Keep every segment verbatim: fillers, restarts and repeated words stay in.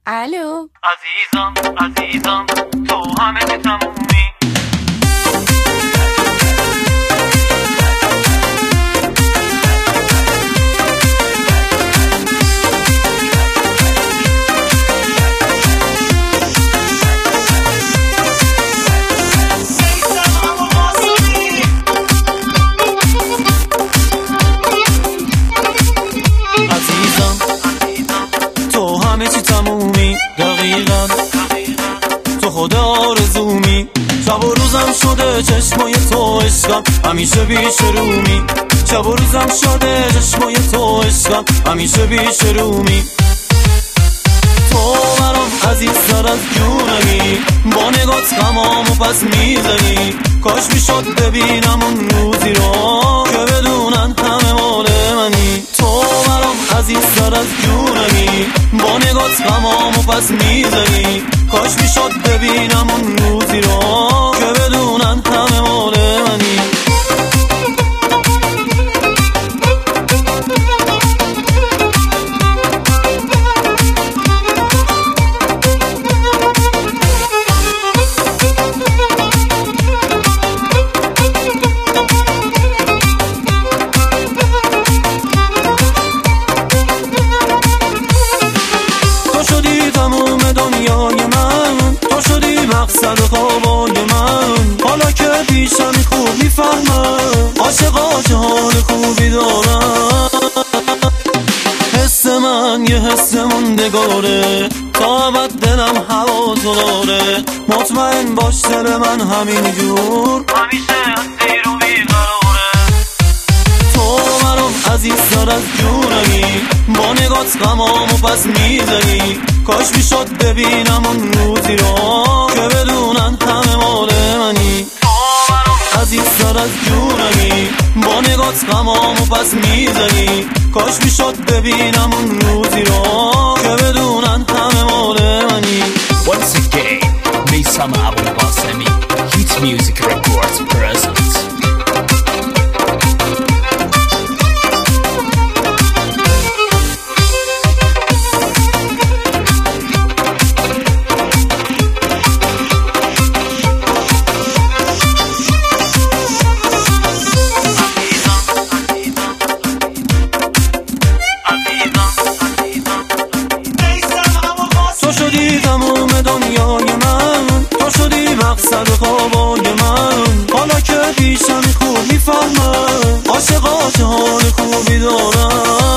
الو عزیزم عزیزم تو همه چی تمومی. تمومی دقیقا تو خدا آرزومی. شب و روزم شده چشمای تو عشقم همیشه بیش رومی. شب و روزم شده چشمای تو عشقم همیشه بیش رومی. تو برام عزیزتر از جونمی، با نگات غمامو پس میزنی. کاش میشد ببینم اون روزی رو که بدونن همه مال منی. تو برام عزیزتر از جونمی، با نگات غمامو پس میزنی. کاش میشد ببینم اون روزی رو که بدونن همه مال منی. مقصد خوابای من، حالا که پیشم خوب میفهمم عاشقات حال خوبی دارم. حس من یه حس موندگاره، تا ابد دلم هوا تو داره. مطمئن باش دل من همین جور همیشه اسیر و بیقراره. تو برام عزیزتر از جونمی، با نگات غمامو پس میزنی. کاش میشد ببینم اون روزی رو که بدونن همه مال منی. تو برام عزیزتر از جونمی، با نگات غمامو پس میزنی. کاش میشد ببینم اون روزی رو که بدونن همه مال منی. Once again, Meysam Abulqasemi, Hit Music Records presents. تموم دنیای من، تو شدی مقصد خوابای من. حالا که پیشم خوب میفهمم عاشقات حال خوبی دارم.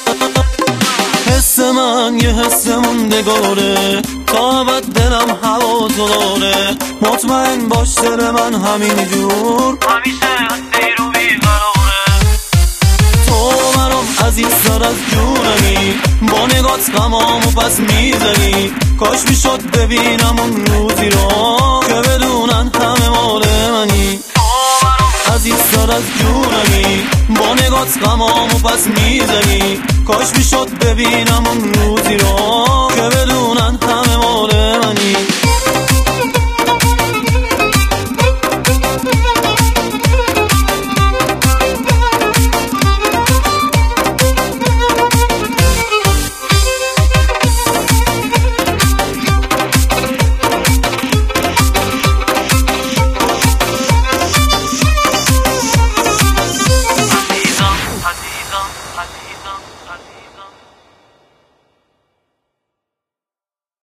حس من یه حس موندگاره، تا ابد دلم هوا تو داره. مطمئن باش دل من همین جور همیشه اسیر و بیقراره. تو برام عزیزتر از جونمی، با نگات غمامو پس میزنی. کاش میشد ببینم اون روزی رو که بدونن همه مال منی. تو برام عزیزتر از جونمی، با نگات غمامو پس میزنی. کاش میشد ببینم اون روزی رو که بدونن همه مال